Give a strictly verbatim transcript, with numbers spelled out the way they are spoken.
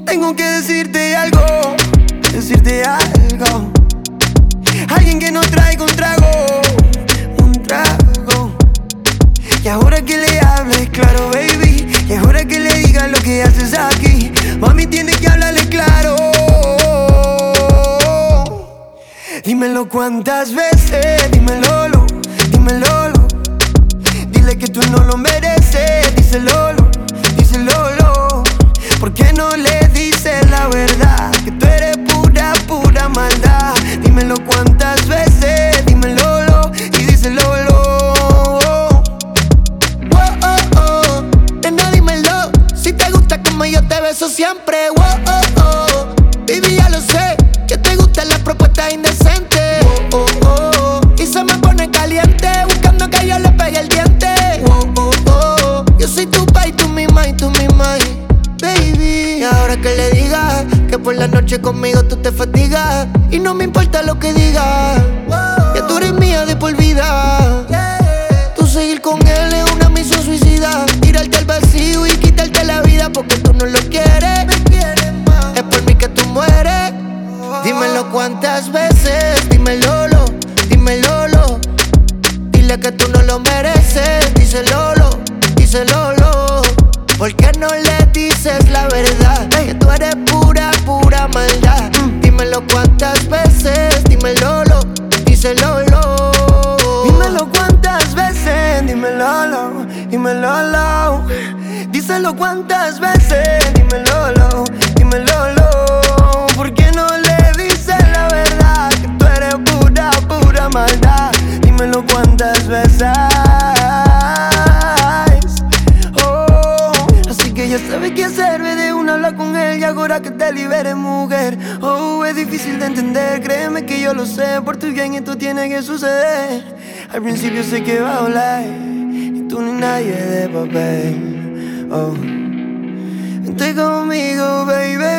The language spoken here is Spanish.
Tengo que decirte algo, decirte algo. Alguien que no traiga un trago, un trago. Y ahora que le hables claro, baby, y ahora que le digas lo que haces aquí, mami, tienes que hablarle claro. Dímelo cuántas veces, dímelo, lo, dímelo, lo. Dile que tú no lo mereces, díselo, lo, díselo, lo. ¿Por qué no le dices la verdad? Que tú eres pura, pura maldad. Dímelo cuántas veces, dímelo, lo, y díselo, lo. Oh, oh, oh, nena, dímelo. Si te gusta como yo te beso siempre. Oh, oh, oh, baby, ya lo sé, que te gustan las propuestas indecentes. Oh, oh, oh, y se me pone caliente buscando que yo le pegue el diente. Oh, oh, oh, yo soy tu pa' y tú mi ma y tú mi ma, baby. Y ahora que le digas que por la noche conmigo tú te fatigas y no me importa lo que digas, ya tú eres mía de por vida. Tú seguir con él es una misión suicida, tirarte al vacío y quitarte la vida porque tú no lo quieres. Es por mí que tú mueres. Dímelo cuántas veces, dímelo, lo, dímelo, lo. Dile que tú no lo mereces, díselo, lo, díselo, lo. ¿Por qué no le dices la verdad? Que tú eres pura, pura maldad. Dímelo cuántas veces, dímelo, lo, díselo, lo. Dímelo cuántas veces, dímelo, lo, dímelo, lo. Díselo cuántas veces, dímelo, lo, dímelo, lo. ¿Por qué no le dices la verdad? Que tú eres pura, pura maldad. Dímelo cuántas veces. Oh, así que ya sabes qué hacer, ve de una hablar con él y ahora que te liberes, mujer. Oh, es difícil de entender, créeme que yo lo sé. Por tu bien esto tiene que suceder. Al principio sé que va a hablar y tú ni nadie de papel. Oh, vente conmigo, baby.